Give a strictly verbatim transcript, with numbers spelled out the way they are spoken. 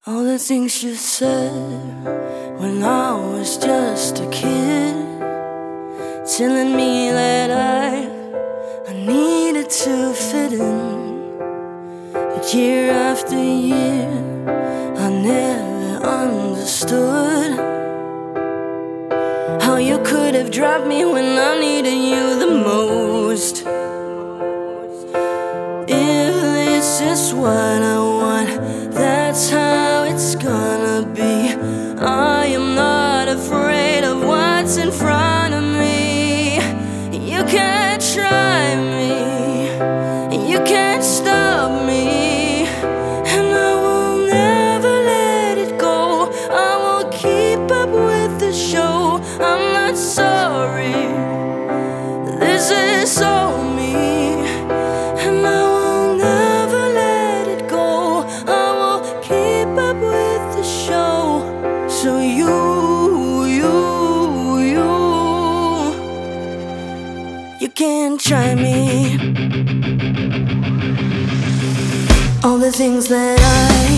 All the things you said when I was just a kid, telling me that I, I needed to fit in. But year after year, I never understood how you could have dropped me when I needed you the most. If this is what I want, that's how it's gonna be. I am not afraid of what's in front of me. You can't try me, you can't stop me, and I will never let it go. I will keep up with the show. I'm not sorry, this is all me, and I will never let it go. I will keep up with the show. So you, you, you, you can't try me. All the things that I